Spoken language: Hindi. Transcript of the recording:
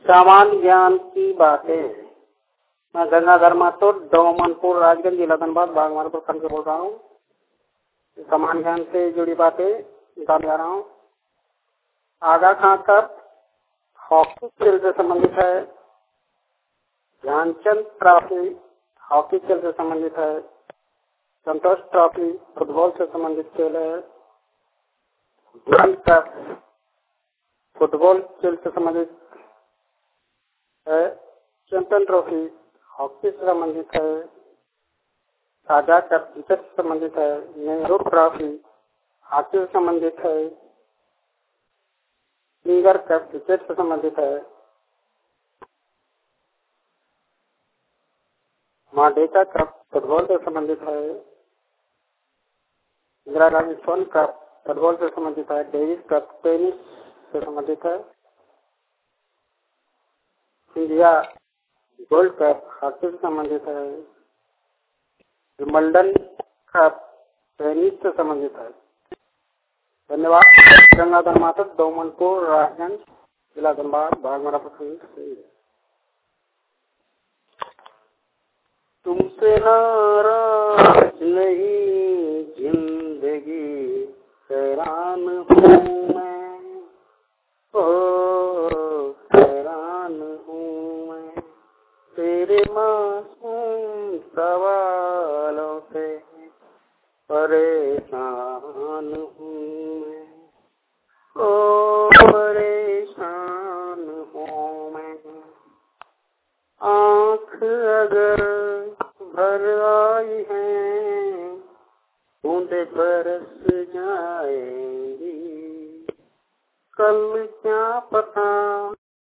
सामान्य ज्ञान की बातें। मैं गंगाधर महतो, डोमनपुर, राजगंज, जिला धनबाद, बागमारा प्रखंड से बोल रहा हूँ। सामान्य ज्ञान से जुड़ी बातें बताने जा रहा हूँ। आगा खां कप हॉकी खेल से संबंधित है। ध्यानचंद ट्रॉफी हॉकी खेल से संबंधित है। संतोष ट्रॉफी फुटबॉल से संबंधित खेल है। वर्ल्ड कप फुटबॉल खेल से संबंधित है। चैंपियन ट्रॉफी हॉकी से संबंधित है। साझा कप क्रिकेट से संबंधित है। नेहरू ट्रॉफी हॉकी से संबंधित है। सिंगर कप क्रिकेट से संबंधित है। माडेका कप फुटबॉल से संबंधित है। इंदिरा गांधी स्वर्ण कप फुटबॉल से संबंधित है। डेविस कप टेनिस से संबंधित है। इंडिया गोल्ड कप हॉकी से संबंधित है। विंबलडन कप टेनिस से संबंधित है। धन्यवाद। गंगाधर महतो, डोमनपुर, राजगंज, जिला धनबाद, बागमारा प्रखंड से। तुमसे नाराज नहीं जिंदगी हैरान हूँ मैं, ओ हैरान हूँ मैं तेरे मासूम सवालों से परेशान हूँ मैं, ओ परेशान हूँ मैं। आँख अगर भर आई है बूंदे बरस जाएंगी, कल क्या पता